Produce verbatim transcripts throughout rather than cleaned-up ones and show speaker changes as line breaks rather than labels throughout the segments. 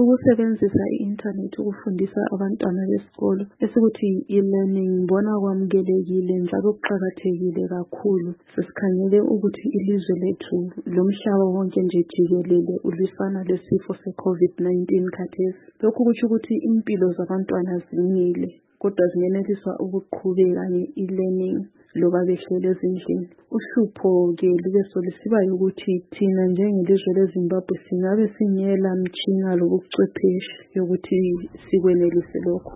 Ukusebenzisa i-internet ukufundisa abantwana besikolo esikuthi e-learning ngibona kwamukelekile njalo kuqakathekile kakhulu. Sesikhangele ukuthi ilizwe lethu lomhlaba wonke nje jikelele ulwisana lesifo se-COVID nineteen khathesi. Lokhu kutsho ukuthi impilo zabantwana zimile kodwa zingeneliswa ukuqhubeka nge-e-learning loba behlele ezindlini. Uhlupho-ke lube solisiba ukuthi thina njengelizwe leZimbabwe singabe singela mtshina lobuchwepheshe yokuthi sikwenelise lokho.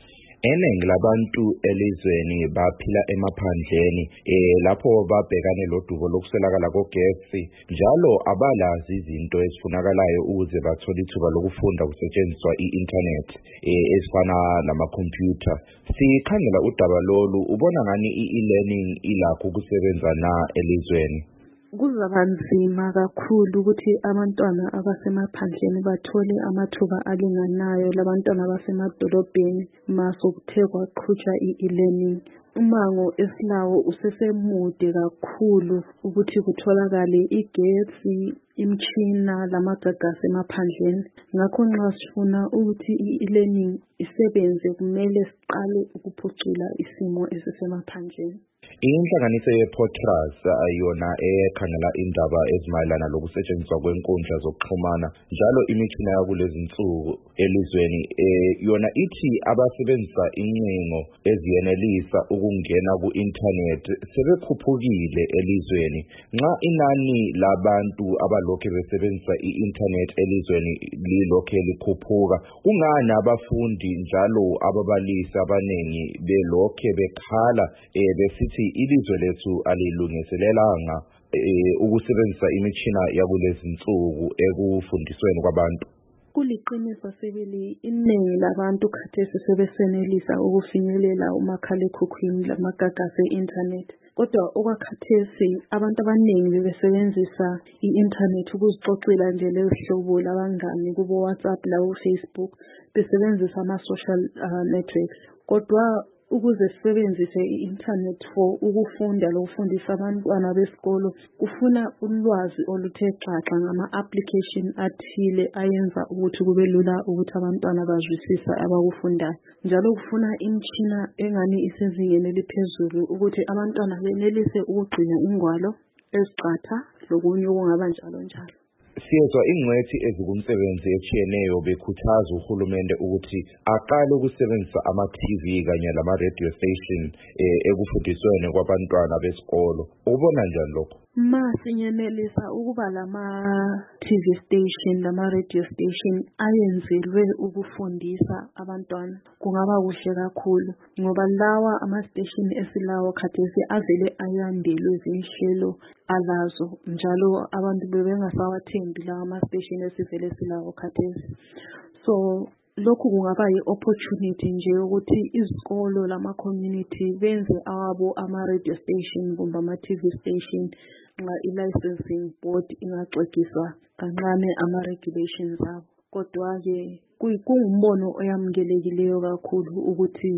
Eningi labantu elizweni baphila emaphandleni eh lapho babhekane lodubo lokuswelakala kogesi njalo abalazi izinto ezifunakalayo ukuze bathole ithuba lokufunda kusetshenziswa i-internet eh ezifana namakhompyutha. Sikhangela udaba lolu, ubona ngani i-e-learning ilakho ukusebenza na elizweni?
Kuzaba nzima kakhulu ukuthi abantwana abasemaphandleni bathole amathuba alinganayo labantwana abasemadolobheni masokuthe kwaqhutshwa i-e-learning. Umango esilawo usesemude kakhulu ukuthi kutholakale igesi, imtshina lamagagasi emaphandleni. Ngakho nxa sifuna ukuthi i-e-learning isebenze kumele siqale ukuphucula isimo esisemaphandleni.
Inhlanganiso ye-Potras ayona ekhangela indaba ezimayelana lokusetshenziswa kwenkundla zokuxhumana njalo imitshina yakulezi insuku elizweni yona ithi abasebenzisa incingo eziyenelisa ukungena ku-internet sebekhuphukile elizweni. Nxa inani labantu abalokhe besebenzisa i-internet elizweni lilokhe likhuphuka, kungani abafundi njalo ababalisi abanengi belokhe bekhala eh besithi ilizwe lethu alilungiselelanga ukusebenzisa imitshina yakulezi insuku ekufundisweni kwabantu?
Kuliqiniso sibili, iningi labantu khathesi sebesenelisa ukufinyelela umakhalekhukhwini lamagagasi e-internet. Kodwa okwakhathesi abantu abaningi bebesebenzisa i-internet ukuzixoxela nje lezihlobo labangani kubo WhatsApp lawo Facebook, besebenzisa ama-social uh, networks. Kodwa ukuze sisebenzise i-internet for ukufunda lokufundisa abantwana besikolo kufuna ulwazi oluthe xaxa ngama-application athile ayenza ukuthi kube lula ukuthi abantwana bazwisise abakufundayo. Njalo kufuna imtshina engani isezingeni eliphezulu ukuthi abantwana benelise ukugcina ingwalo eziqatha lokunye okungaba njalo njalo.
Siyezwa ingcwethi ezikumsebenzi etshiyeneyo bekhuthaza uhulumende ukuthi aqale ukusebenzisa ama-T V kanye lama-radio station eh, ekufundisweni kwabantwana besikolo. Ubona njani lokho?
Ma sinyenelisa ukuba lama-T V station lama-radio station ayenzelwe ukufundisa abantwana kungaba kuhle kakhulu ngoba lawa ama-station esilawo khathesi avele ayandelwe zinhlelo alazo njalo abantu bebengasawathembi lawa ama-station esivele silawo khathesi. So lokhu kungaba yi-opportunity nje ukuthi izikolo lama-community benze awabo ama-radio station kumbe ama-T V station nxa i-licensing board ingaxoxiswa kancane ama-regulations abo. Kodwa-ke kungumbono oyamukelekileyo kakhulu ukuthi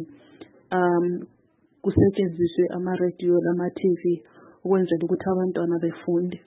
um kusetshenziswe ama-radio lama-T V ukwenzela ukuthi abantwana befunde.